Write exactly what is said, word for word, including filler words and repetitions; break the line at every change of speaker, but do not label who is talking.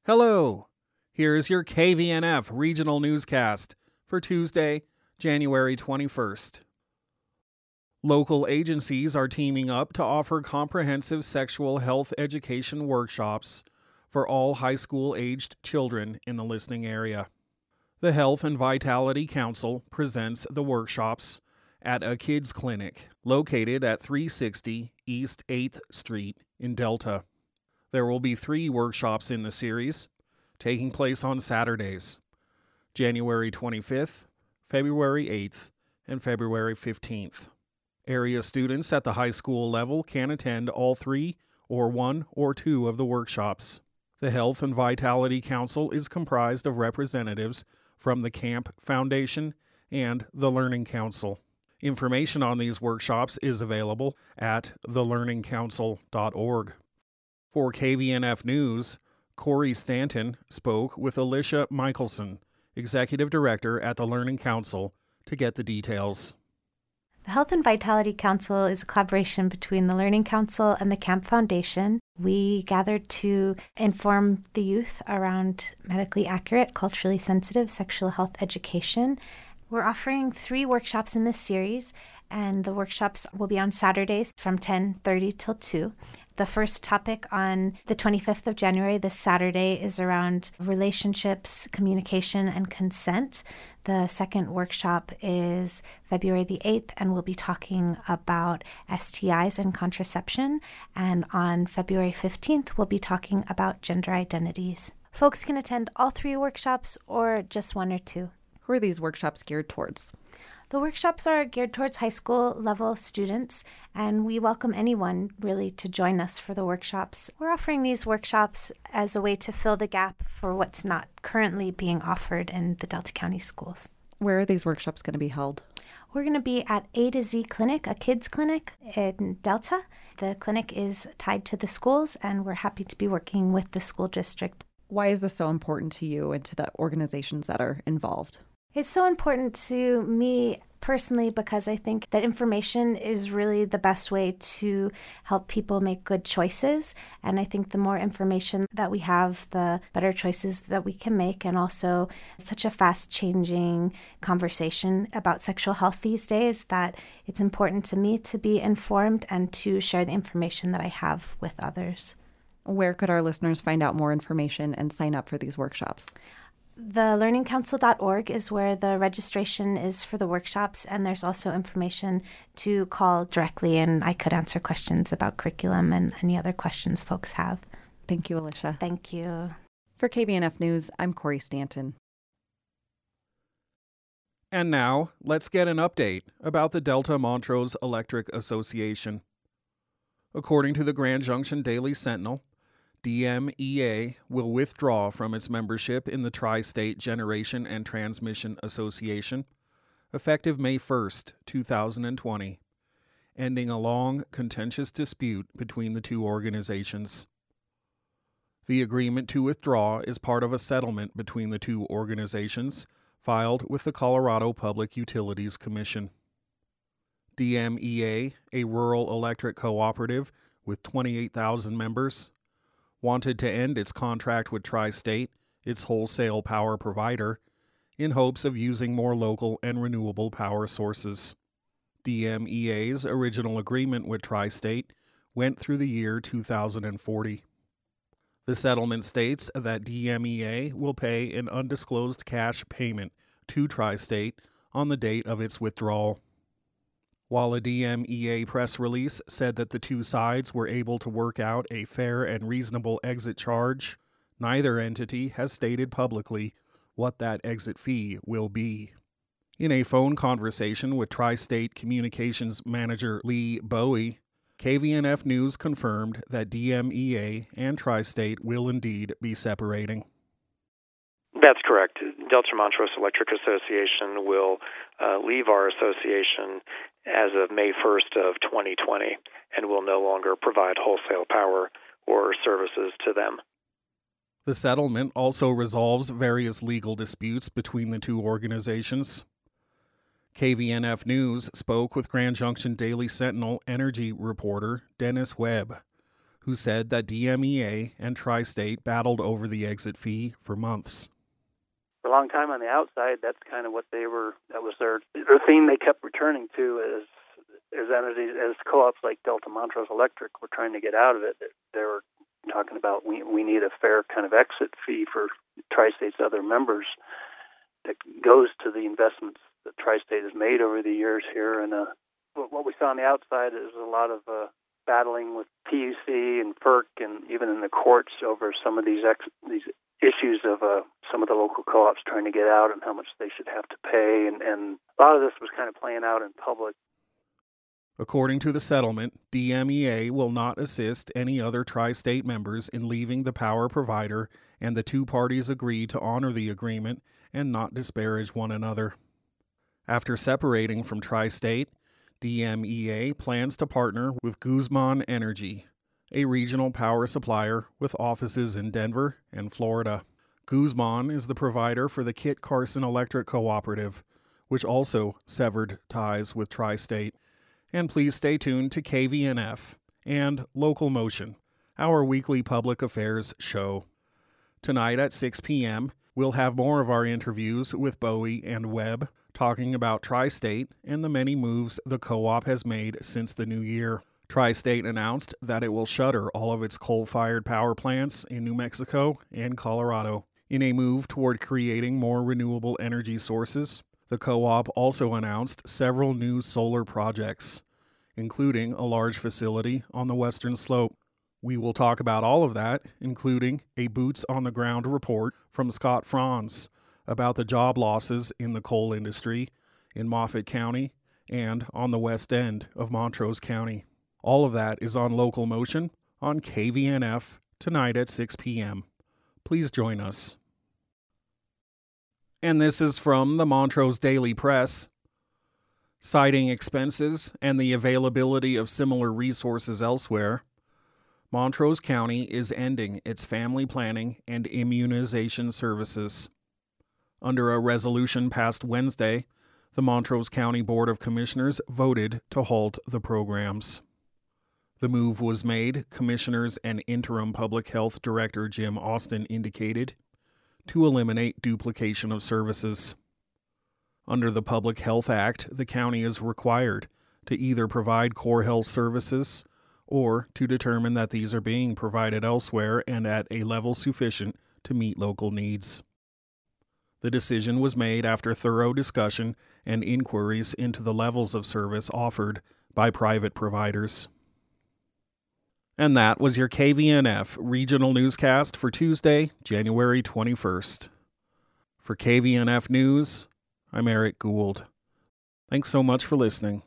Hello, here is your K V N F regional newscast for Tuesday, January twenty-first. Local agencies are teaming up to offer comprehensive sexual health education workshops for all high school-aged children in the listening area. The Health and Vitality Council presents the workshops at a kids clinic located at three sixty East eighth Street in Delta. There will be three workshops in the series, taking place on Saturdays, January twenty-fifth, February eighth, and February fifteenth. Area students at the high school level can attend all three or one or two of the workshops. The Health and Vitality Council is comprised of representatives from the Camp Foundation and the Learning Council. Information on these workshops is available at the learning council dot org. For K V N F News, Corey Stanton spoke with Alicia Michelson, Executive Director at the Learning Council, to get the details.
The Health and Vitality Council is a collaboration between the Learning Council and the Camp Foundation. We gathered to inform the youth around medically accurate, culturally sensitive sexual health education. We're offering three workshops in this series, and the workshops will be on Saturdays from ten thirty till two. The first topic on the twenty-fifth of January, this Saturday, is around relationships, communication, and consent. The second workshop is February the eighth, and we'll be talking about S T Is and contraception. And on February fifteenth, we'll be talking about gender identities. Folks can attend all three workshops or just one or two.
Who are these workshops geared towards?
The workshops are geared towards high school level students, and we welcome anyone really to join us for the workshops. We're offering these workshops as a way to fill the gap for what's not currently being offered in the Delta County schools.
Where are these workshops going to be held?
We're going to be at A to Z Clinic, a kids clinic in Delta. The clinic is tied to the schools, and we're happy to be working with the school district.
Why is this so important to you and to the organizations that are involved?
It's so important to me personally because I think that information is really the best way to help people make good choices. And I think the more information that we have, the better choices that we can make. And also, it's such a fast-changing conversation about sexual health these days that it's important to me to be informed and to share the information that I have with others.
Where could our listeners find out more information and sign up for these workshops?
the learning council dot org is where the registration is for the workshops, and there's also information to call directly, and I could answer questions about curriculum and any other questions folks have.
Thank you, Alicia.
Thank you.
For K V N F News, I'm Corey Stanton.
And now, let's get an update about the Delta Montrose Electric Association. According to the Grand Junction Daily Sentinel, D M E A will withdraw from its membership in the Tri-State Generation and Transmission Association effective May first, two thousand twenty, ending a long, contentious dispute between the two organizations. The agreement to withdraw is part of a settlement between the two organizations filed with the Colorado Public Utilities Commission. D M E A, a rural electric cooperative with twenty-eight thousand members, wanted to end its contract with Tri-State, its wholesale power provider, in hopes of using more local and renewable power sources. D M E A's original agreement with Tri-State went through the year two thousand forty. The settlement states that D M E A will pay an undisclosed cash payment to Tri-State on the date of its withdrawal. While a D M E A press release said that the two sides were able to work out a fair and reasonable exit charge, neither entity has stated publicly what that exit fee will be. In a phone conversation with Tri-State Communications Manager Lee Bowie, K V N F News confirmed that D M E A and Tri-State will indeed be separating.
That's correct. Delta Montrose Electric Association will uh, leave our association as of May first of twenty twenty and will no longer provide wholesale power or services to them.
The settlement also resolves various legal disputes between the two organizations. K V N F News spoke with Grand Junction Daily Sentinel energy reporter Dennis Webb, who said that D M E A and Tri-State battled over the exit fee for months.
For a long time on the outside, that's kind of what they were, that was their, their theme they kept returning to as, as entities, as co-ops like Delta Montrose Electric were trying to get out of it. They were talking about we we need a fair kind of exit fee for Tri-State's other members that goes to the investments that Tri-State has made over the years here. And uh, what we saw on the outside is a lot of uh, battling with P U C and F E R C and even in the courts over some of these ex- these issues of uh, some of the local co-ops trying to get out and how much they should have to pay. And, and a lot of this was kind of playing out in public.
According to the settlement, D M E A will not assist any other Tri-State members in leaving the power provider, and the two parties agree to honor the agreement and not disparage one another. After separating from Tri-State, D M E A plans to partner with Guzman Energy, a regional power supplier with offices in Denver and Florida. Guzman is the provider for the Kit Carson Electric Cooperative, which also severed ties with Tri-State. And please stay tuned to K V N F and Local Motion, our weekly public affairs show. Tonight at six p.m., we'll have more of our interviews with Bowie and Webb, talking about Tri-State and the many moves the co-op has made since the new year. Tri-State announced that it will shutter all of its coal-fired power plants in New Mexico and Colorado. In a move toward creating more renewable energy sources, the co-op also announced several new solar projects, including a large facility on the western slope. We will talk about all of that, including a boots-on-the-ground report from Scott Franz about the job losses in the coal industry in Moffat County and on the west end of Montrose County. All of that is on Local Motion on K V N F tonight at six p.m. Please join us. And this is from the Montrose Daily Press. Citing expenses and the availability of similar resources elsewhere, Montrose County is ending its family planning and immunization services. Under a resolution passed Wednesday, the Montrose County Board of Commissioners voted to halt the programs. The move was made, Commissioners and Interim Public Health Director Jim Austin indicated, to eliminate duplication of services. Under the Public Health Act, the county is required to either provide core health services or to determine that these are being provided elsewhere and at a level sufficient to meet local needs. The decision was made after thorough discussion and inquiries into the levels of service offered by private providers. And that was your K V N F regional newscast for Tuesday, January twenty-first. For K V N F News, I'm Eric Gould. Thanks so much for listening.